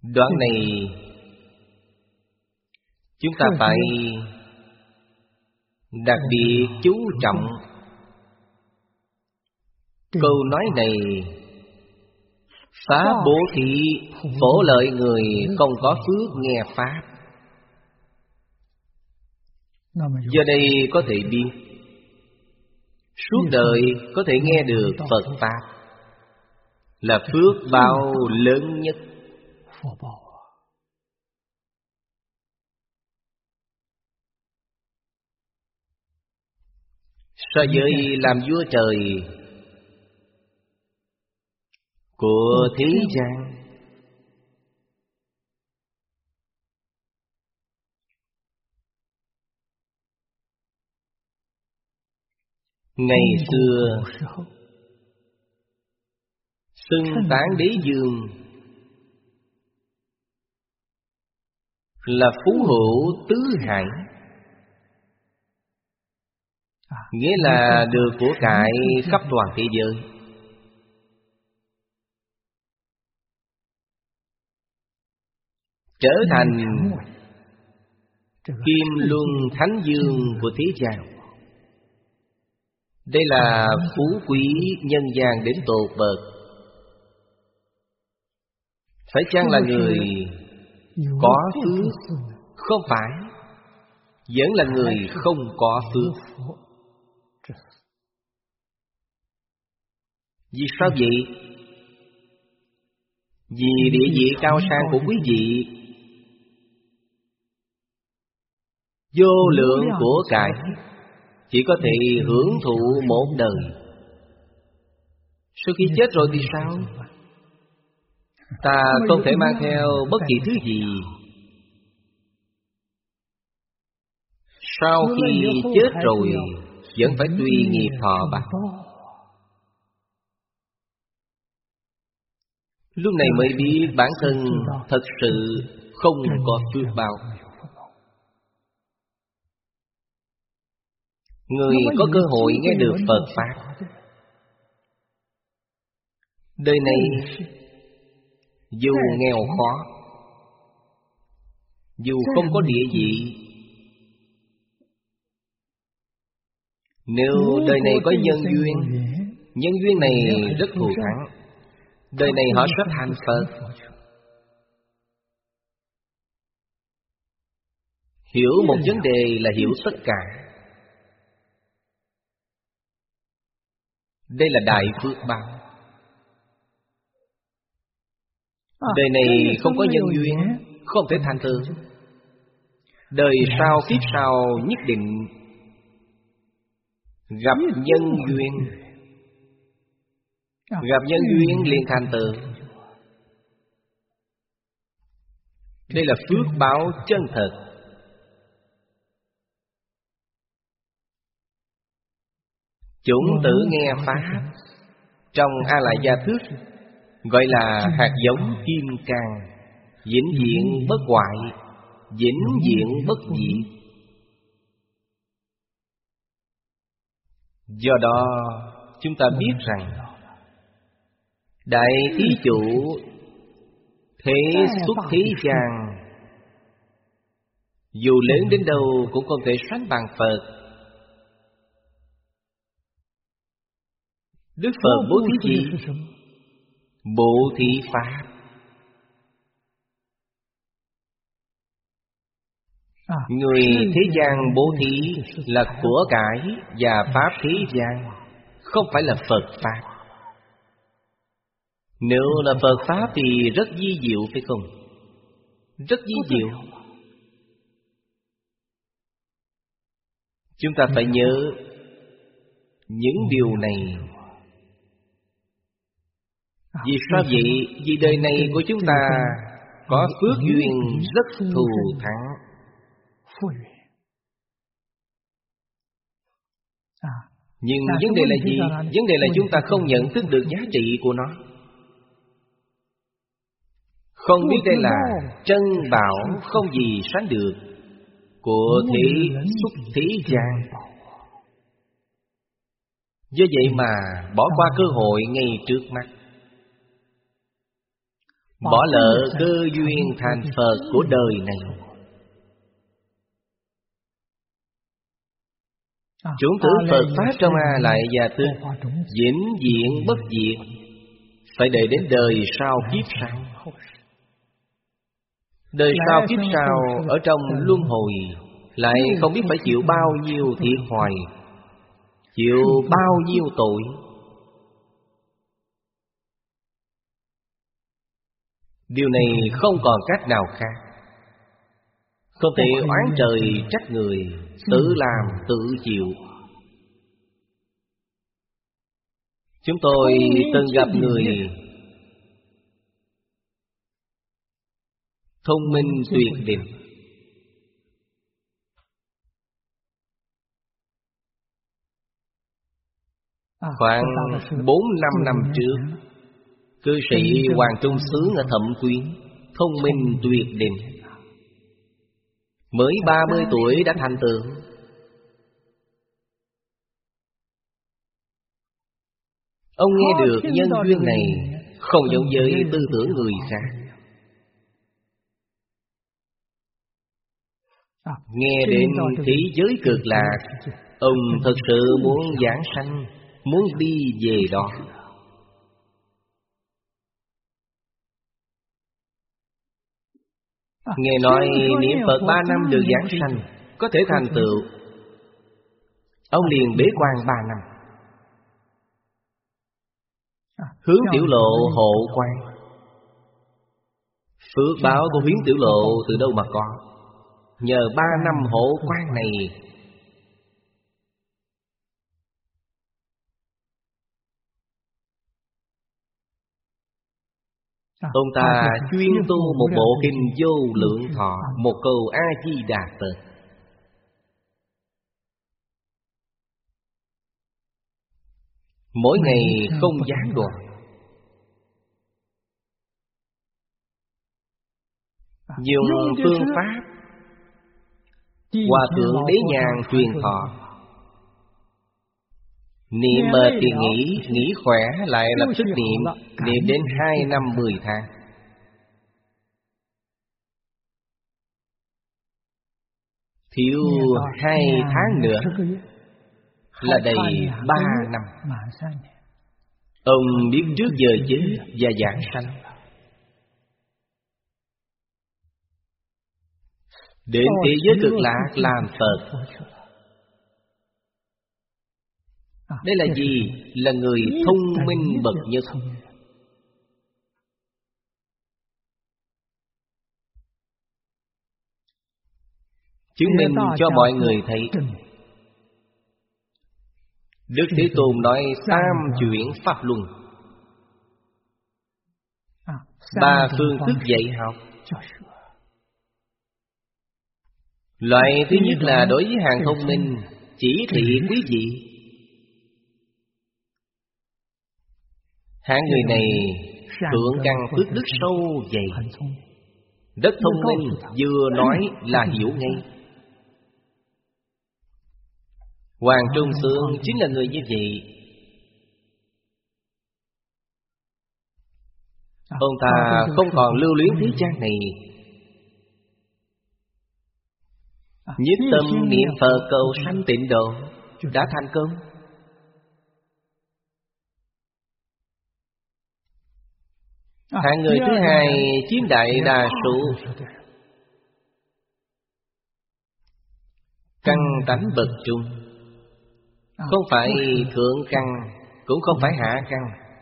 Đoạn này chúng ta phải đặc biệt chú trọng. Câu nói này phá bố thí phổ lợi người không có phước nghe Pháp. Giờ đây có thể biết suốt đời có thể nghe được Phật Pháp là phước báo lớn nhất. So với làm vua trời của thế gian, ngày xưa xưng tán đế dương là phú hữu tứ hải, nghĩa là được của cải khắp toàn thế giới. Trở thành Kim Luân Thánh Dương của thế gian. Đây là phú quý nhân gian đến tột bậc. Phải chăng là người có phước? Không phải, vẫn là người không có phước. Vì sao vậy? Vì địa vị cao sang của quý vị, vô lượng của cải, chỉ có thể hưởng thụ một đời. Sau khi chết rồi thì sao? Ta không thể mang theo bất kỳ thứ gì. Sau khi chết rồi vẫn phải tùy nghiệp thọ báo. Lúc này mới biết bản thân thật sự không có phước báo. Người có cơ hội nghe được Phật Pháp, đời này dù nghèo khó, dù không có địa vị, nếu đời này có nhân duyên này rất thù thắng, đời này họ sẽ thành Phật. Hiểu một vấn đề là hiểu tất cả. Đây là đại phước báo. Đời này không có nhân duyên, không thể thành tựu. Đời sau kiếp sau nhất định gặp nhân duyên. Gặp nhân duyên liền thành tựu. Đây là phước báo chân thật. Chủng tử nghe Pháp trong A-lại gia thức gọi là hạt giống kim cang, vĩnh viễn bất hoại, vĩnh viễn bất diệt. Do đó chúng ta biết rằng Đại Thí Chủ thế xuất thế gian, dù lớn đến đâu cũng không thể sánh bằng Phật. Đức Phật bố thí gì? Bố thí Pháp. Người thế gian bố thí là của cải và Pháp thế gian, không phải là Phật Pháp. Nếu là Phật Pháp thì rất vi diệu phải không? Rất vi diệu. Chúng ta phải nhớ những điều này. Vì sao vậy? Vì đời này của chúng ta có phước duyên rất thù thắng. Nhưng vấn đề là gì? Vấn đề là chúng ta không nhận thức được giá trị của nó. Không biết đây là trân bảo không gì sánh được của thế xuất thế gian. Do vậy mà bỏ qua cơ hội ngay trước mắt. bỏ lỡ cơ duyên thành Phật của đời này. Chủng tử Phật Pháp trong A Lại Gia Thức vĩnh viễn bất diệt, phải đợi đến đời sau kiếp sau. Đời sau kiếp sau ở trong luân hồi lại không biết phải chịu bao nhiêu thiệt thòi, chịu bao nhiêu tội. Điều này không còn cách nào khác, không thể oán trời trách người, tự làm tự chịu. Chúng tôi từng gặp người thông minh tuyệt đỉnh, khoảng 4-5 năm trước, cư sĩ Hoàng Trung Xướng ở Thẩm Quyến, thông minh tuyệt đỉnh, mới 30 tuổi đã thành tựu. Ông nghe được nhân duyên này không giống với tư tưởng người khác. Nghe đến thế giới cực lạc, ông thật sự muốn giảng sanh, muốn đi về đó. Nghe nói niệm Phật 3 năm được giảng sanh, có thể thành tựu. Ông liền bế quan 3 năm, hướng tiểu lộ hộ quan. Phước báo của Huyễn Tiểu Lộ từ đâu mà có? Nhờ 3 năm hộ quan này. Ông ta chuyên tu một bộ kinh Vô Lượng Thọ, một câu A-di-đà Phật. Mỗi ngày không gián đoạn. Dùng phương pháp Hòa Thượng Đế Nhàn truyền thọ. Niệm mệt thì nghỉ khỏe lại lập tức niệm đến 2 năm 10 tháng. Thiếu 2 tháng nữa là đầy 3 năm. Ông biết trước giờ chết và giảng sanh. Đến thế giới cực lạc làm Phật. Đây là gì? Là người thông minh bậc nhất. Chứng minh cho mọi người thấy. Đức Thế Tôn nói 3 chuyển pháp luân, 3 phương thức dạy học. Loại thứ nhất là đối với hàng thông minh, chỉ thị quý vị. Hạng người này thượng căn phước đức sâu dày, rất thông minh, vừa nói là hiểu ngay. Hoàng Trung Xướng chính là người như vậy. Ông ta không còn lưu luyến thế gian này, nhất tâm niệm Phật cầu sanh tịnh độ, đã thành công. Hạng người thứ hai chiếm đại đa số, căn tánh bậc trung, không phải thượng căn, cũng không phải hạ căn.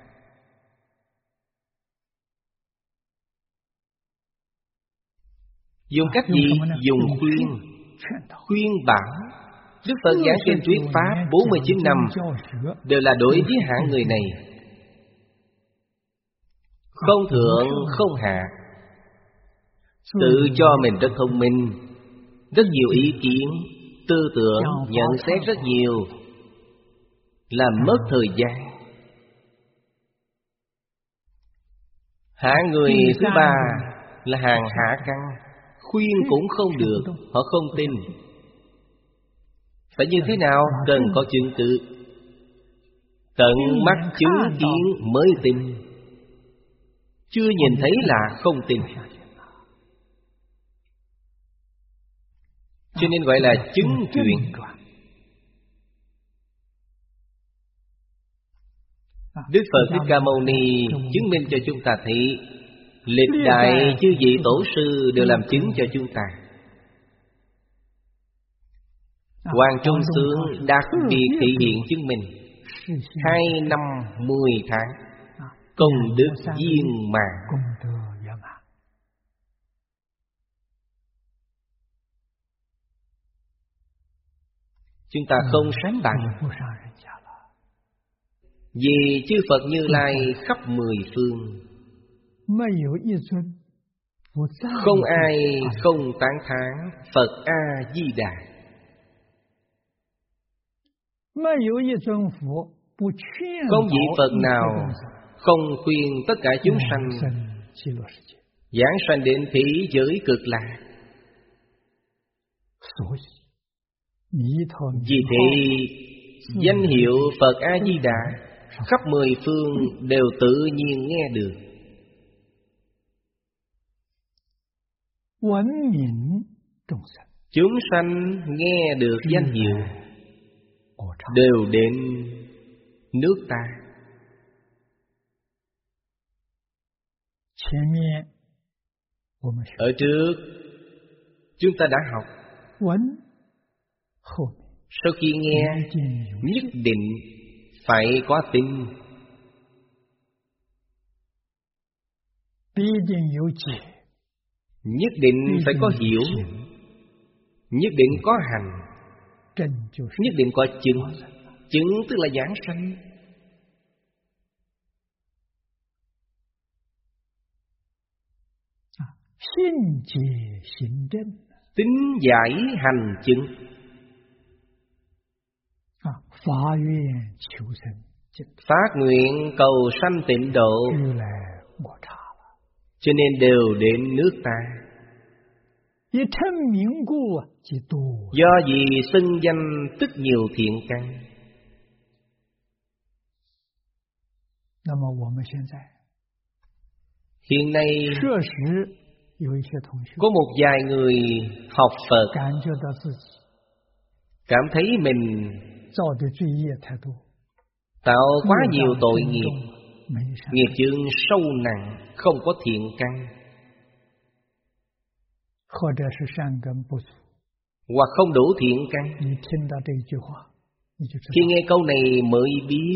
Dùng cách gì? Dùng khuyên bảo. Đức Phật giảng kinh thuyết pháp 49 năm đều là đối với hạng người này, không thượng không hạ. Tự cho mình rất thông minh, rất nhiều ý kiến, tư tưởng, nhận xét rất nhiều, làm mất thời gian. Hạng người thứ ba là hàng hạ căn, khuyên cũng không được, họ không tin. Phải như thế nào? Cần có chứng cứ, tận mắt chứng kiến mới tin. chưa nhìn thấy là không tin. Cho nên gọi là chứng chuyển. Đức Phật Thích Ca Mâu Ni chứng minh cho chúng ta thấy lịch đại chư vị tổ sư đều làm chứng cho chúng ta. Hoàng Trung Tướng đặc biệt thể hiện chứng minh 2 năm 10 tháng công đức viên mãn. Chúng ta không sánh bằng. Vì chư Phật Như Lai khắp 10 phương, không ai không tán thán Phật A-di-đà. Không vị Phật nào không khuyên tất cả chúng sanh giảng sanh đến thế giới cực lạc. Vì thế danh hiệu Phật A-di-đà khắp 10 phương đều tự nhiên nghe được. Chúng sanh nghe được danh hiệu đều đến nước ta. Ở trước chúng ta đã học, sau khi nghe nhất định phải có tin, nhất định phải có hiểu, nhất định có hành, nhất định có chứng. Chứng tức là giảng sanh. Tín giải hành chứng. Phát nguyện cầu sanh tịnh độ, cho nên đều đến nước ta. Do vì xưng danh tức nhiều thiện căn. Hiện nay có một vài người học Phật cảm thấy mình tạo quá nhiều tội nghiệp, nghiệp chướng sâu nặng, không có thiện căn, hoặc không đủ thiện căn. Khi nghe câu này mới biết,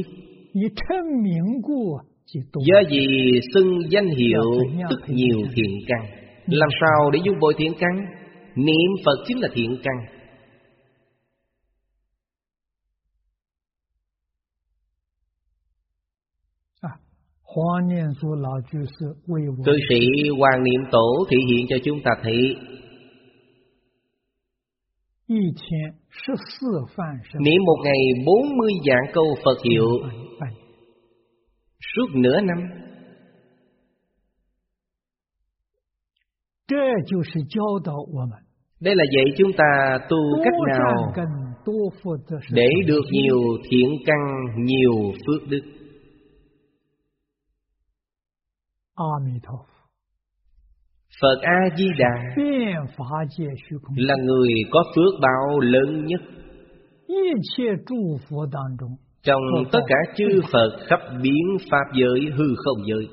do vì xưng danh hiệu tức nhiều thiện căn. Làm sao để dung bồi thiện căn? Niệm Phật chính là thiện căn. Cư sĩ Hoàng Niệm Tổ thể hiện cho chúng ta thấy niệm một ngày 40 vạn câu Phật hiệu suốt nửa năm. Đây là dạy chúng ta tu cách nào để được nhiều thiện căn, nhiều phước đức. Phật A-di-đà là người có phước báo lớn nhất. Trong tất cả chư Phật khắp biến pháp giới, hư không giới,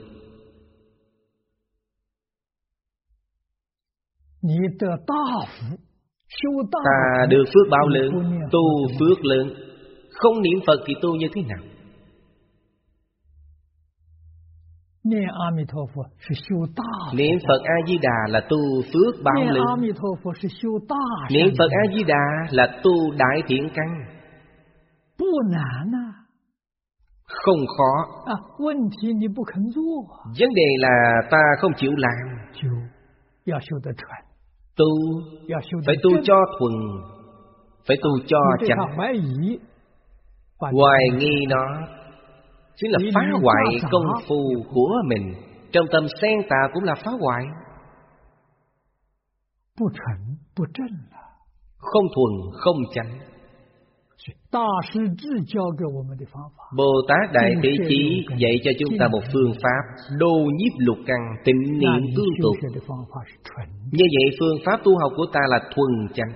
ta được phước báo lớn, tu phước lớn. Không niệm Phật thì tu như thế nào? Niệm Phật A-di-đà là tu phước báo lớn. Niệm Phật A-di-đà là tu đại thiện căn. Không khó. Vấn đề là ta không chịu làm. Tu phải tu cho thuần, phải tu cho chánh. Hoài nghi nó chính là phá hoại công phu của mình. Trong tâm xen tà cũng là phá hoại. Không thuần, không chánh. Bồ Tát Đại Thế Chí dạy cho chúng ta một phương pháp đô nhiếp lục căn, tịnh niệm cương tục. Như vậy phương pháp tu học của ta là thuần chánh.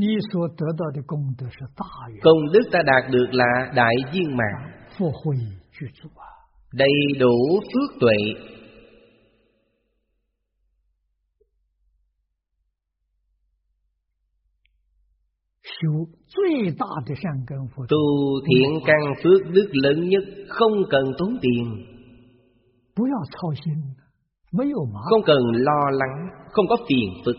Công đức ta đạt được là đại viên mãn, đầy đủ phước tuệ. Tu thiện căn phước đức lớn nhất không cần tốn tiền, không cần lo lắng, không có phiền phức.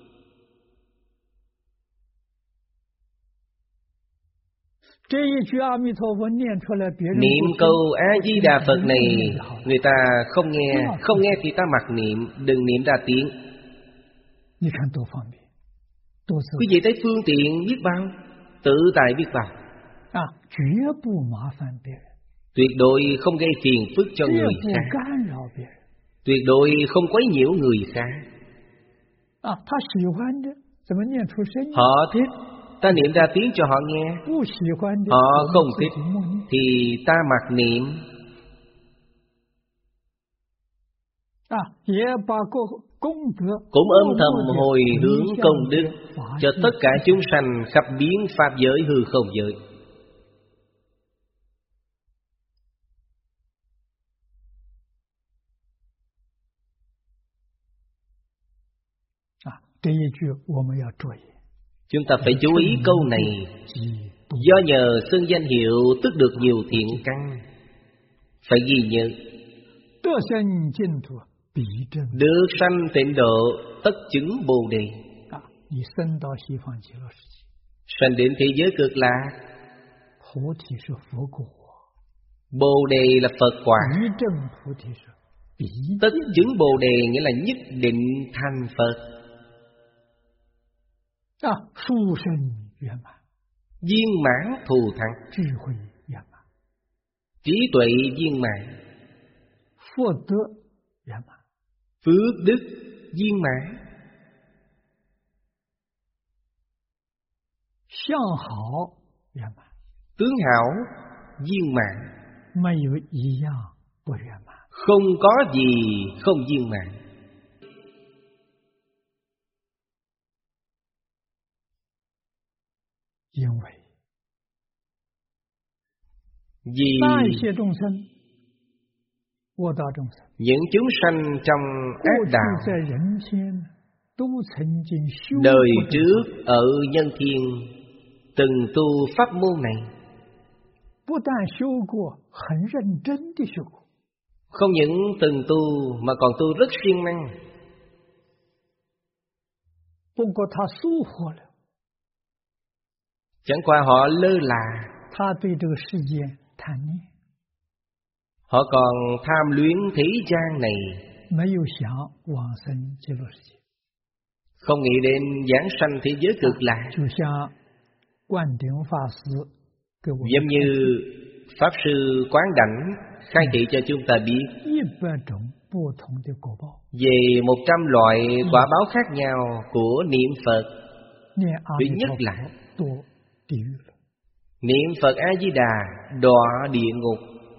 Niệm câu A-di-đà Phật này, người ta không nghe thì ta mặc niệm, đừng niệm ra tiếng. Quý vị thấy phương tiện biết bao, tự tại biết bao. Tuyệt đối không gây phiền phức cho người khác, tuyệt đối không quấy nhiễu người khác. Họ thích, ta niệm ra tiếng cho họ nghe. Họ không thích thì ta mặc niệm. Cũng âm thầm hồi hướng công đức cho tất cả chúng sanh khắp biến pháp giới hư không giới. Chúng ta phải chú ý câu này. Do nhờ xưng danh hiệu tức được nhiều thiện căn, phải ghi nhớ. Được sanh tịnh độ, tất chứng Bồ Đề. Sanh đến thế giới cực lạc. Bồ Đề là Phật quả. Tất chứng Bồ Đề nghĩa là nhất định thành Phật. Viên mãn thù thắng, trí tuệ viên mãn, phước đức viên mãn, tướng hảo viên mãn, không có gì không viên mãn. Vì những chúng sanh trong ác đạo đời trước ở nhân thiên từng tu pháp môn này, không những từng tu mà còn tu rất siêng năng. Chẳng qua họ lơ là, họ còn tham luyến thế gian này, không nghĩ đến giảng sanh thế giới cực lạc. Giống như Pháp Sư Quán Đảnh khai thị cho chúng ta biết về 100 loại quả báo khác nhau của niệm Phật. Thứ nhất là niệm Phật A-di-đà đọa địa ngục.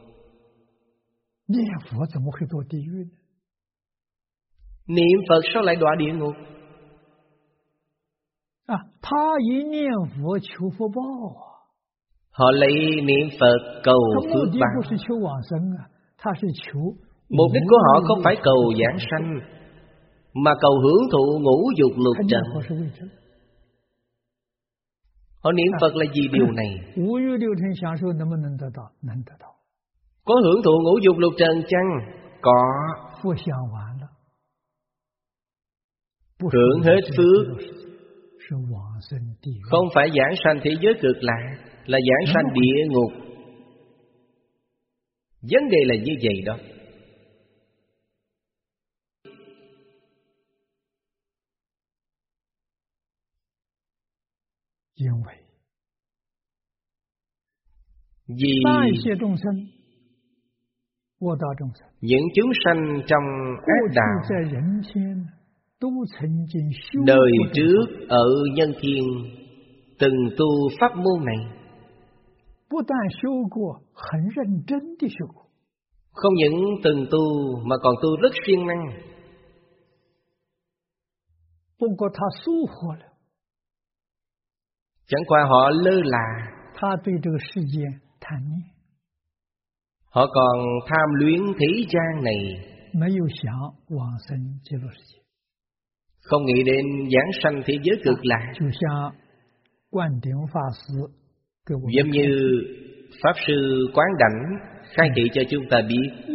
Niệm Phật sao lại đọa địa ngục? Họ lấy niệm Phật cầu phước báo. Mục đích của họ không phải cầu giảng sanh, mà cầu hưởng thụ ngũ dục lục trần. Họ niệm Phật là vì điều này. Có hưởng thụ ngũ dục lục trần chăng? Có. Hưởng hết phước. Không phải giảng sanh thế giới cực lạc, là giảng sanh địa ngục. Vấn đề là như vậy đó. Vì những chúng sanh trong ác đạo đời trước ở nhân thiên từng tu pháp môn này, Không những từng tu mà còn tu rất siêng năng. Chẳng qua họ lơ là, họ còn tham luyến thế gian này, không nghĩ đến giảng sanh thế giới cực lạc. Giống như Pháp Sư Quán Đảnh khai thị cho chúng ta biết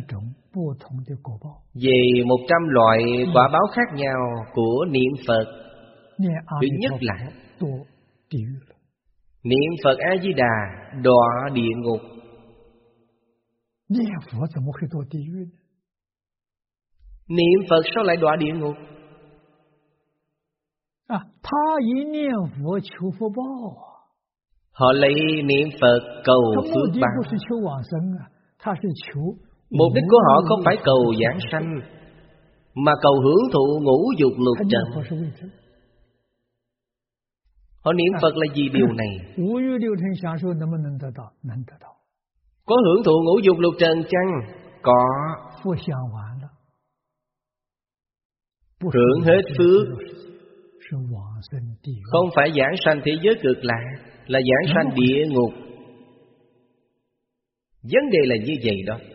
về 100 loại quả báo khác nhau của niệm Phật. Thứ nhất là niệm Phật A-di-đà đọa địa ngục. Niệm Phật sao lại đọa địa ngục? Họ lấy niệm Phật cầu phước báo. Mục đích của họ không phải cầu giảng sanh, mà cầu hưởng thụ ngũ dục lục trần. Họ niệm Phật là vì điều này. Có hưởng thụ ngũ dục lục trần chăng? Có. Hưởng hết phước. Không phải giảng sanh thế giới cực lạc, là giảng sanh địa ngục. Vấn đề là như vậy đó.